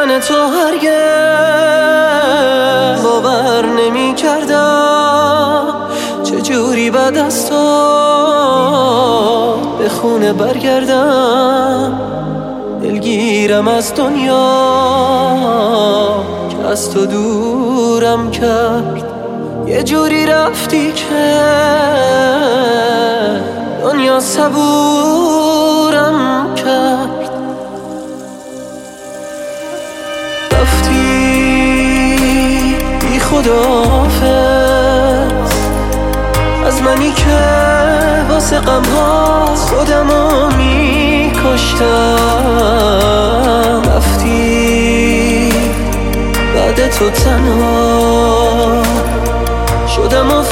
رفتن تو هرگز باور نمی کردم چجوری بعد از تو به خونه برگردم. دلگیرم از دنیا که از تو دورم کرد، یه جوری رفتی که دنیا صبورم کرد. رفتی بی خداحافظ از منی که واسه غم‌ها خودمو می‌کشتم. رفتی بعد تو تنها شدم و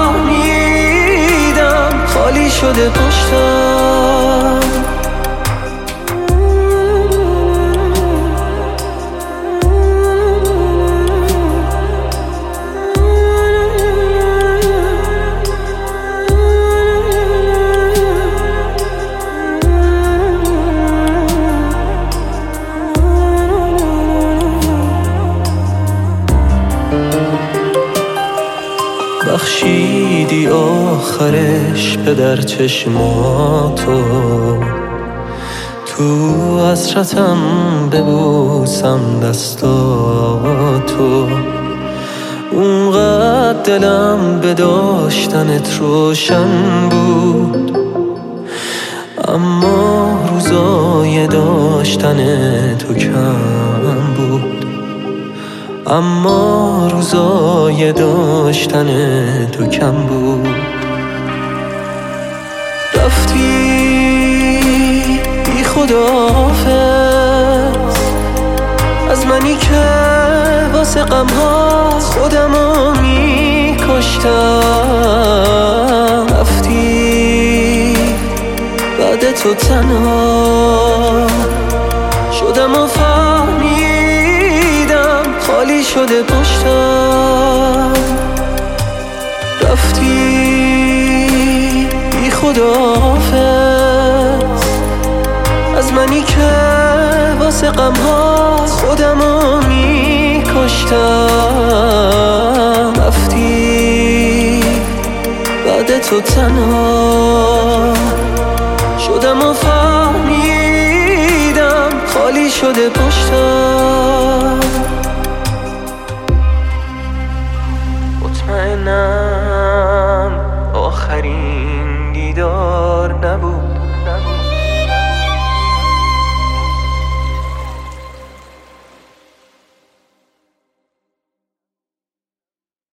فهمیدم خالی شده پشتم. بخشیدی آخرش پدر چشماتو، تو حسرتم ببوسم دستاتو. اونقدر دلم به داشتنت روشن بود، اما روزای داشتن تو کم بود. اما روزای داشتن تو کم بود. رفتی بی خداحافظ از منی که واسه غم‌ها خودمو می‌کشتم. رفتی بعد تو تنها شدم و خالی شده پشتم. رفتی بی خداحافظ از منی که واسه غم‌ها خودمو می‌کشتم. رفتی بعد تو تنها شدم و فهمیدم خالی شده پشتم. مطمئنم آخرین